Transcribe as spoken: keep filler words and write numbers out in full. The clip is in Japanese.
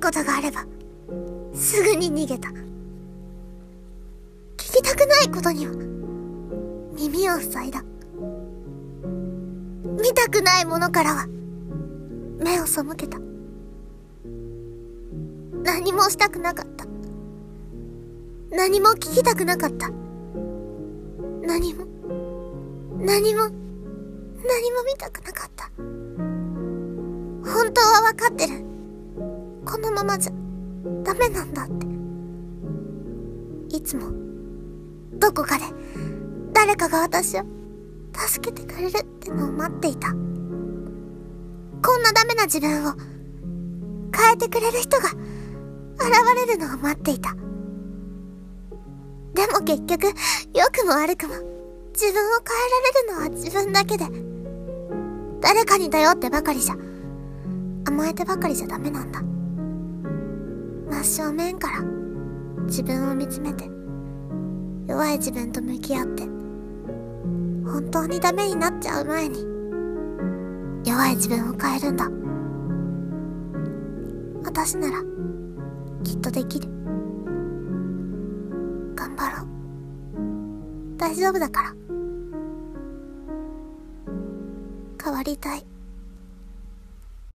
ことがあればすぐに逃げた。聞きたくないことには耳を塞いだ。見たくないものからは目を背けた。何もしたくなかった。何も聞きたくなかった。何も何も何も見たくなかった。本当はわかってる。このままじゃダメなんだって。いつもどこかで誰かが私を助けてくれるってのを待っていた。こんなダメな自分を変えてくれる人が現れるのを待っていた。でも結局良くも悪くも自分を変えられるのは自分だけで、誰かに頼ってばかりじゃ、甘えてばかりじゃダメなんだ。真正面から自分を見つめて、弱い自分と向き合って、本当にダメになっちゃう前に弱い自分を変えるんだ。私ならきっとできる。頑張ろう。大丈夫だから。変わりたい。